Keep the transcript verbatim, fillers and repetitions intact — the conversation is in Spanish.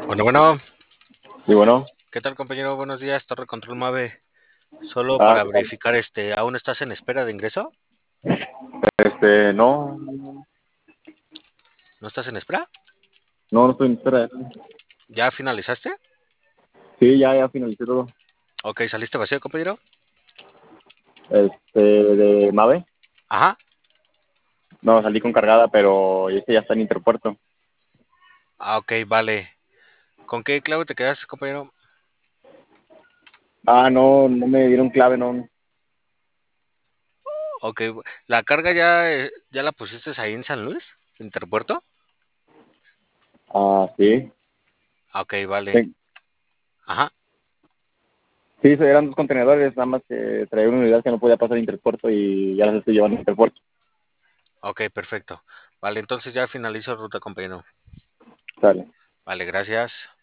Bueno, bueno, Y bueno, ¿qué tal compañero? Buenos días, Torre Control Mave. Solo ah, para ¿qué tal? verificar, este, ¿aún estás en espera de ingreso? Este, no, ¿No estás en espera? no, no estoy en espera. ¿Ya finalizaste? Sí, ya, ya finalicé todo. Ok, ¿saliste vacío, compañero? Este, de Mave, Ajá. no, salí con cargada, pero este ya está en Interpuerto. Ah, ok, vale. ¿Con qué clave te quedaste, compañero? Ah, no, no me dieron clave, no. Ok, ¿la carga ya, eh, ya la pusiste ahí en San Luis? ¿Interpuerto? Ah, sí. Ah, ok, vale. Ten- Ajá. Sí, eran dos contenedores, nada más que traía una unidad que no podía pasar Interpuerto y ya las estoy llevando a Interpuerto. Ok, perfecto. Vale, entonces ya finalizo ruta, compañero. Sale. Vale, gracias.